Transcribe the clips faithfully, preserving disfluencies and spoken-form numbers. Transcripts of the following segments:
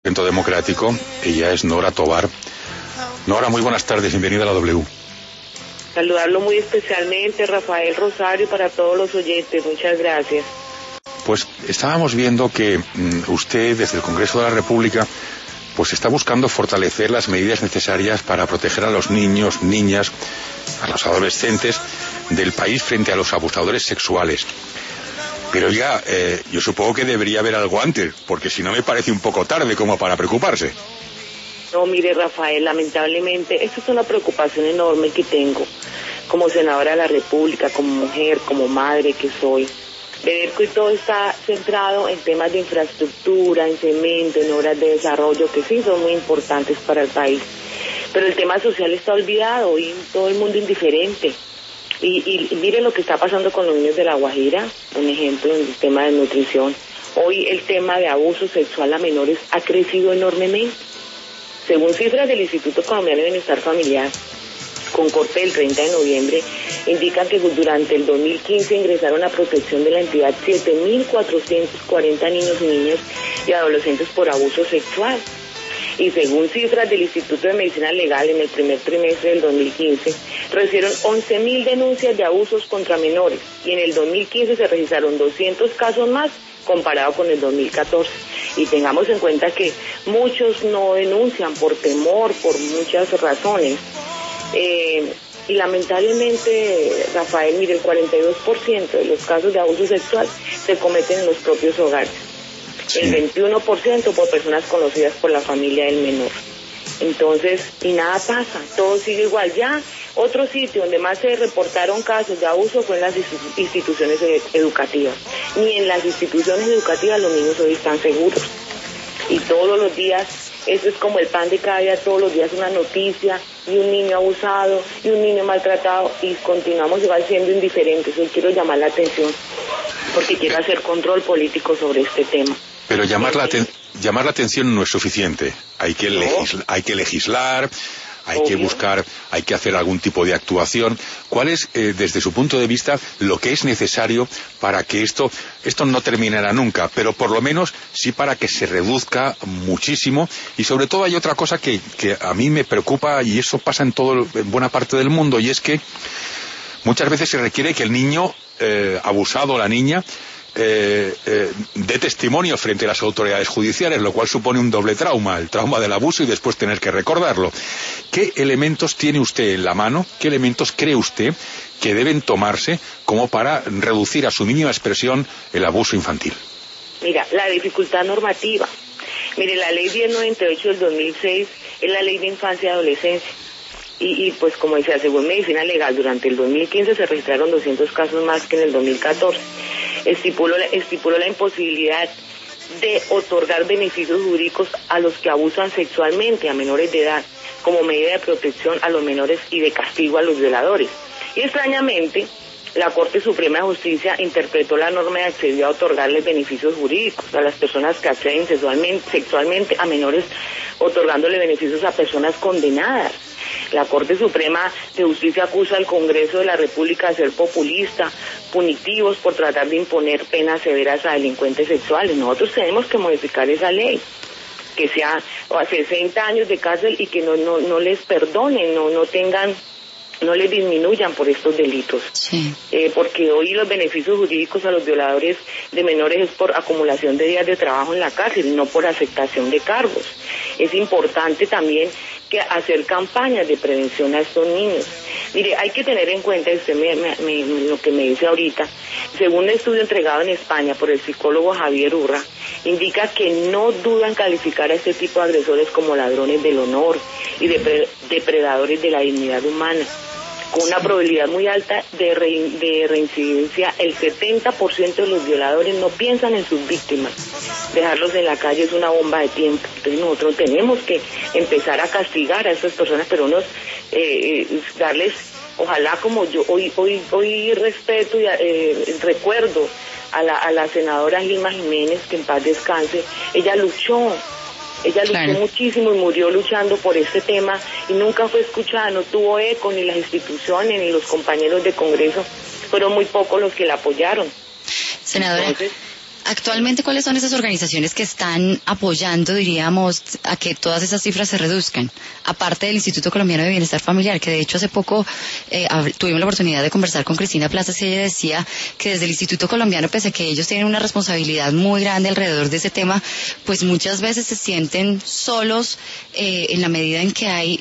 Centro Democrático. Ella es Nora Tovar. Nora, muy buenas tardes, bienvenida a la W. Saludarlo muy especialmente, Rafael Rosario, para todos los oyentes, muchas gracias. Pues estábamos viendo que mmm, usted, desde el Congreso de la República, pues está buscando fortalecer las medidas necesarias para proteger a los niños, niñas, a los adolescentes del país frente a los abusadores sexuales. Pero ya, eh, yo supongo que debería haber algo antes, porque si no me parece un poco tarde como para preocuparse. No, mire, Rafael, lamentablemente, esto es una preocupación enorme que tengo como senadora de la República, como mujer, como madre que soy. Ver que todo está centrado en temas de infraestructura, en cemento, en obras de desarrollo, que sí son muy importantes para el país. Pero el tema social está olvidado y todo el mundo indiferente. Y, y miren lo que está pasando con los niños de La Guajira, un ejemplo en el tema de nutrición. Hoy el tema de abuso sexual a menores ha crecido enormemente. Según cifras del Instituto Colombiano de Bienestar Familiar, con corte del treinta de noviembre, indican que durante el dos mil quince ingresaron a protección de la entidad siete mil cuatrocientos cuarenta niños y niñas y adolescentes por abuso sexual. Y según cifras del Instituto de Medicina Legal, en el primer trimestre del dos mil quince, recibieron once mil denuncias de abusos contra menores, y en el dos mil quince se registraron doscientos casos más comparado con el dos mil catorce. Y tengamos en cuenta que muchos no denuncian por temor, por muchas razones. Eh, y lamentablemente, Rafael, mire, el cuarenta y dos por ciento de los casos de abuso sexual se cometen en los propios hogares. Sí. El veintiuno por ciento por personas conocidas por la familia del menor. Entonces, y nada pasa, todo sigue igual. Ya otro sitio donde más se reportaron casos de abuso fue en las instituciones educativas. Ni en las instituciones educativas los niños hoy están seguros. Y todos los días, eso es como el pan de cada día, todos los días una noticia, y un niño abusado, y un niño maltratado, y continuamos igual siendo indiferentes. Hoy quiero llamar la atención, porque quiero hacer control político sobre este tema. Pero llamar la, aten- llamar la atención no es suficiente. Hay que, legisl- hay que legislar, hay Obvio. que buscar, hay que hacer algún tipo de actuación. ¿Cuál es, eh, desde su punto de vista, lo que es necesario para que esto, esto no terminara nunca, pero por lo menos sí para que se reduzca muchísimo? Y sobre todo hay otra cosa que, que a mí me preocupa, y eso pasa en, todo, en buena parte del mundo, y es que muchas veces se requiere que el niño eh, abusado, la niña, Eh, eh, de testimonio frente a las autoridades judiciales, lo cual supone un doble trauma, el trauma del abuso y después tener que recordarlo. ¿Qué elementos tiene usted en la mano? ¿Qué elementos cree usted que deben tomarse como para reducir a su mínima expresión el abuso infantil? Mira, la dificultad normativa. Mire, la ley diez noventa y ocho del dos mil seis es la ley de infancia y adolescencia. Y, y pues como decía, según Medicina Legal, durante el dos mil quince se registraron doscientos casos más que en el dos mil catorce. Estipuló, estipuló la imposibilidad de otorgar beneficios jurídicos a los que abusan sexualmente a menores de edad, como medida de protección a los menores y de castigo a los violadores. Y extrañamente, la Corte Suprema de Justicia interpretó la norma y accedió a otorgarles beneficios jurídicos a las personas que acceden sexualmente, sexualmente a menores, otorgándole beneficios a personas condenadas. La Corte Suprema de Justicia acusa al Congreso de la República de ser populista, punitivos por tratar de imponer penas severas a delincuentes sexuales. Nosotros tenemos que modificar esa ley, que sea a sesenta años de cárcel y que no no no les perdonen, no no tengan, no les disminuyan por estos delitos. Sí. Eh, porque hoy los beneficios jurídicos a los violadores de menores es por acumulación de días de trabajo en la cárcel, no por aceptación de cargos. Es importante también que hacer campañas de prevención a estos niños. Mire, hay que tener en cuenta, usted me, me, me, lo que me dice ahorita, según un estudio entregado en España por el psicólogo Javier Urra, indica que no dudan calificar a este tipo de agresores como ladrones del honor y depre- depredadores de la dignidad humana, con una probabilidad muy alta de, re, de reincidencia. El setenta por ciento de los violadores no piensan en sus víctimas. Dejarlos en la calle es una bomba de tiempo. Entonces nosotros tenemos que empezar a castigar a estas personas, pero unos eh, darles, ojalá, como yo hoy hoy hoy respeto y eh, recuerdo a la, a la senadora Gilma Jiménez, que en paz descanse. Ella luchó Ella luchó claro. muchísimo y murió luchando por este tema y nunca fue escuchada, no tuvo eco, ni las instituciones ni los compañeros de Congreso, fueron muy pocos los que la apoyaron. Senadora, Entonces, Actualmente, ¿cuáles son esas organizaciones que están apoyando, diríamos, a que todas esas cifras se reduzcan? Aparte del Instituto Colombiano de Bienestar Familiar, que de hecho hace poco eh, tuvimos la oportunidad de conversar con Cristina Plazas y ella decía que desde el Instituto Colombiano, pese a que ellos tienen una responsabilidad muy grande alrededor de ese tema, pues muchas veces se sienten solos eh, en la medida en que hay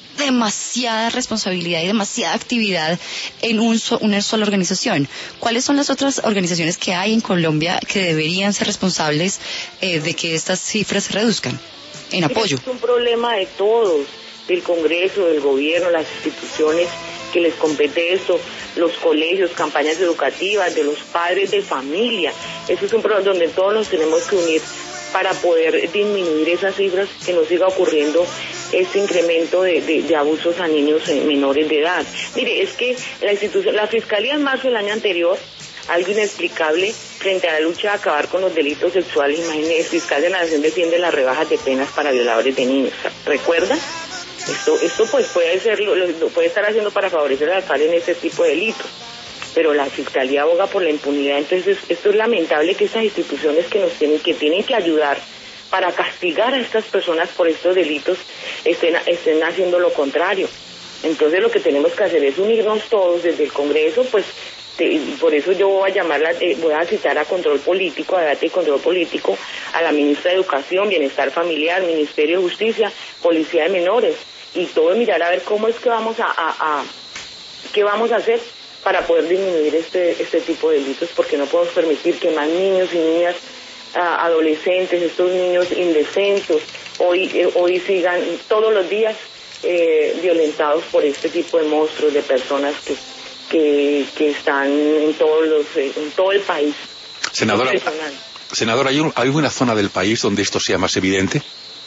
demasiada responsabilidad y demasiada actividad en un so, una sola organización. ¿Cuáles son las otras organizaciones que hay en Colombia que deberían ser responsables eh, de que estas cifras se reduzcan en apoyo? Es un problema de todos, del Congreso, del gobierno, las instituciones que les compete eso, los colegios, campañas educativas, de los padres de familia. Eso es un problema donde todos nos tenemos que unir para poder disminuir esas cifras, que no siga ocurriendo este incremento de, de, de abusos a niños menores de edad. Mire, es que la institución, la Fiscalía en marzo del año anterior, algo inexplicable frente a la lucha de acabar con los delitos sexuales, imagínese, el fiscal de la Nación defiende las rebajas de penas para violadores de niños. ¿Recuerdan? Esto, esto pues puede ser, lo, lo puede estar haciendo para favorecer al alcalde en este tipo de delitos. Pero la Fiscalía aboga por la impunidad. Entonces esto es lamentable, que estas instituciones que nos tienen que tienen que ayudar para castigar a estas personas por estos delitos estén, estén haciendo lo contrario. Entonces lo que tenemos que hacer es unirnos todos desde el Congreso, pues te, por eso yo voy a llamarla, eh, voy a citar a Control Político, a Debate y Control Político, a la Ministra de Educación, Bienestar Familiar, Ministerio de Justicia, Policía de Menores, y todo mirar a ver cómo es que vamos a, a, a qué vamos a hacer para poder disminuir este este tipo de delitos, porque no podemos permitir que más niños y niñas, uh, adolescentes, estos niños indefensos, hoy eh, hoy sigan todos los días eh, violentados por este tipo de monstruos, de personas que que, que están en todos los eh, en todo el país. Senadora, senadora, ¿hay, un, ¿hay una zona del país donde esto sea más evidente?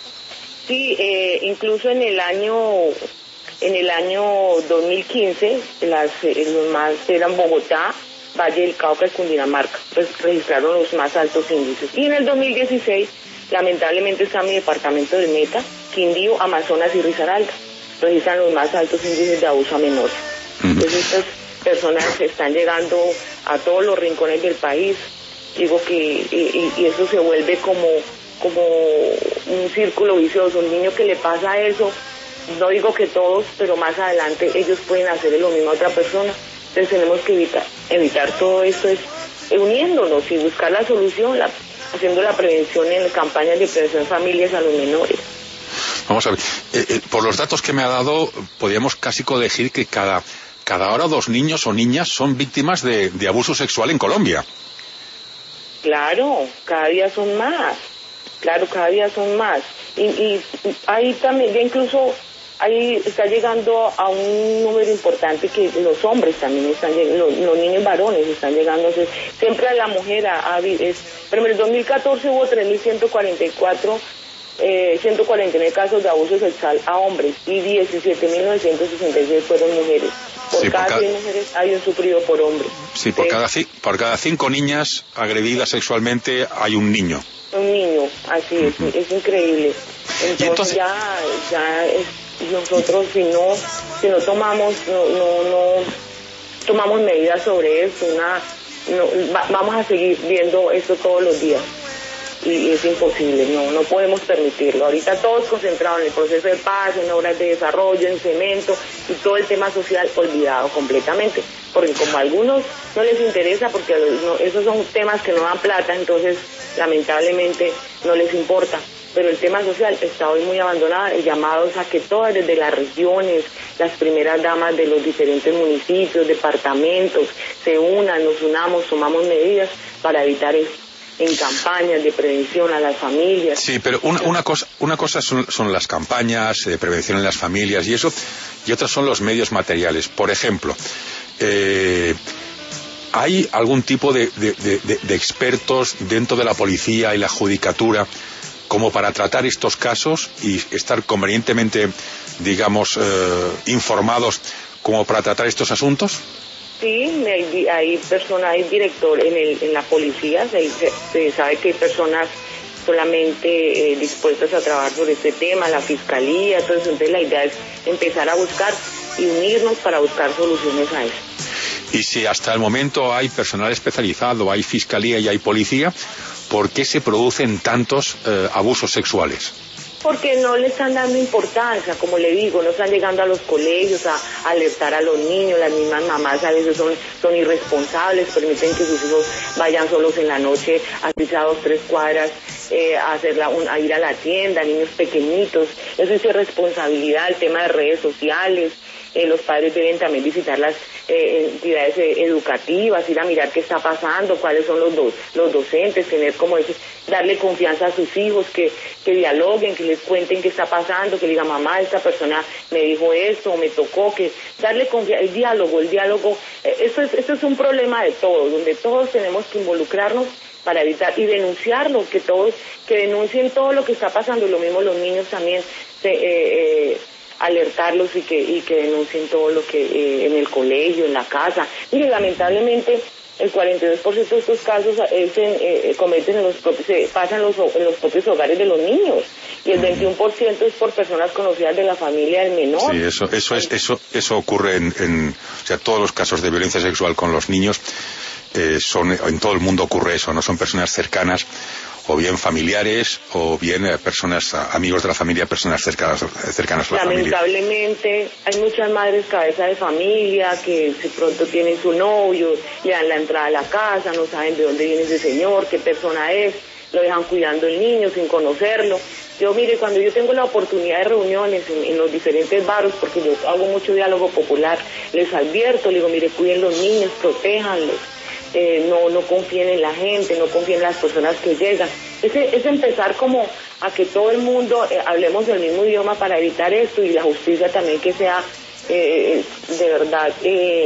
Sí, eh, incluso en el año En el año dos mil quince, las, los más eran Bogotá, Valle del Cauca y Cundinamarca, pues registraron los más altos índices. Y en el dos mil dieciséis, lamentablemente, está mi departamento de Meta, Quindío, Amazonas y Risaralda, registran los más altos índices de abuso a menores. Uh-huh. Entonces estas personas están llegando a todos los rincones del país. Digo que y, y eso se vuelve como, como un círculo vicioso. Un niño que le pasa eso, no digo que todos, pero más adelante ellos pueden hacer lo mismo a otra persona. Entonces tenemos que evitar evitar todo esto, es uniéndonos y buscar la solución, la, haciendo la prevención en campañas de prevención de familias a los menores. Vamos a ver, eh, eh, por los datos que me ha dado, podríamos casi colegir que cada, cada hora dos niños o niñas son víctimas de, de abuso sexual en Colombia. Claro, cada día son más, claro, cada día son más. Y, y ahí también, ya incluso ahí está llegando a un número importante que los hombres también están llegando, los, los niños varones están llegando a ser, siempre a la mujer, a, a, es, pero en el dos mil catorce hubo tres mil ciento cuarenta y cuatro, eh, ciento cuarenta y nueve casos de abuso sexual a hombres y diecisiete mil novecientos sesenta y seis fueron mujeres. Por sí, cada cien mujeres hay un sufrido por hombre. Sí, por, cada, por cada cinco niñas agredidas sexualmente hay un niño. Un niño, así es, uh-huh. Es increíble. Entonces, entonces ya, ya es, nosotros si no, si no tomamos, no, no, no tomamos medidas sobre esto, una, no, va, vamos a seguir viendo esto todos los días. Y, y es imposible, no, no podemos permitirlo. Ahorita todos concentrados en el proceso de paz, en obras de desarrollo, en cemento, y todo el tema social olvidado completamente, porque como a algunos no les interesa, porque no, esos son temas que no dan plata, entonces lamentablemente no les importa. Pero el tema social está hoy muy abandonado. El llamado es a que todas, desde las regiones, las primeras damas de los diferentes municipios, departamentos, se unan, nos unamos, tomamos medidas para evitar esto, en campañas de prevención a las familias. Sí, pero una, una cosa, una cosa son, son las campañas de prevención en las familias y eso, y otras son los medios materiales. Por ejemplo, eh, ¿hay algún tipo de, de, de, de expertos dentro de la policía y la judicatura como para tratar estos casos y estar convenientemente, digamos, eh, informados como para tratar estos asuntos? Sí, hay, hay personas, hay director en, el, en la policía, se, se sabe que hay personas solamente eh, dispuestas a trabajar sobre este tema, la fiscalía, todo eso. Entonces la idea es empezar a buscar y unirnos para buscar soluciones a eso. Y si hasta el momento hay personal especializado, hay fiscalía y hay policía, ¿por qué se producen tantos eh, abusos sexuales? Porque no le están dando importancia, como le digo, no están llegando a los colegios a, a alertar a los niños. Las mismas mamás a veces son, son irresponsables, permiten que sus hijos vayan solos en la noche, así a dos, tres cuadras, eh, a, hacerla, un, a ir a la tienda, niños pequeñitos. Eso es irresponsabilidad, el tema de redes sociales. Eh, los padres deben también visitar las eh, entidades eh, educativas, ir a mirar qué está pasando, cuáles son los, do, los docentes, tener como ese, darle confianza a sus hijos, que, que dialoguen, que les cuenten qué está pasando, que le digan, mamá, esta persona me dijo esto, o me tocó, que darle confianza, el diálogo, el diálogo, eh, esto, es, esto es un problema de todos, donde todos tenemos que involucrarnos para evitar y denunciarlo, que todos, que denuncien todo lo que está pasando, y lo mismo los niños también, se, eh, eh, alertarlos y que y que denuncien todo lo que eh, en el colegio, en la casa. Y lamentablemente el cuarenta y dos por ciento de estos casos es en, eh, cometen en los propios, se pasan en los, en los propios hogares de los niños, y el veintiuno por ciento es por personas conocidas de la familia del menor. Sí, eso eso es eso eso ocurre en, en o sea, todos los casos de violencia sexual con los niños eh, son en todo el mundo ocurre eso, no son personas cercanas, o bien familiares, o bien eh, personas, amigos de la familia, personas cercanas, cercanas a la familia. Lamentablemente hay muchas madres cabeza de familia que de pronto tienen su novio, le dan la entrada a la casa, no saben de dónde viene ese señor, qué persona es, lo dejan cuidando el niño sin conocerlo. Yo, mire, cuando yo tengo la oportunidad de reuniones en, en los diferentes barrios, porque yo hago mucho diálogo popular, les advierto, les digo, mire, cuiden los niños, protéjanlos. Eh, no no confíen en la gente, no confíen en las personas que llegan. Es, es empezar como a que todo el mundo eh, hablemos el mismo idioma para evitar esto, y la justicia también que sea eh, de verdad eh,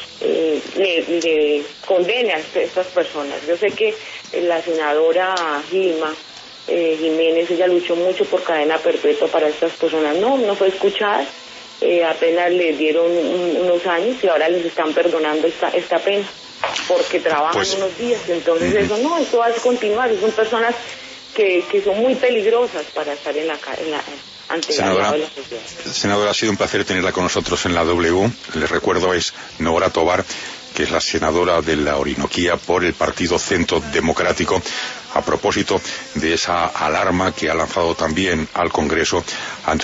eh, le, le condene a estas personas. Yo sé que eh, la senadora Gilma eh, Jiménez, ella luchó mucho por cadena perpetua para estas personas. No, no fue escuchada. Eh, apenas le dieron un, unos años y ahora les están perdonando esta esta pena, porque trabajan pues, unos días, entonces uh-huh. eso no, eso va a continuar. Son personas que, que son muy peligrosas para estar en la, en la ante senadora, la de la sociedad. Senadora, ha sido un placer tenerla con nosotros en la W. Les recuerdo, es Nora Tobar, que es la senadora de la Orinoquía por el Partido Centro Democrático, a propósito de esa alarma que ha lanzado también al Congreso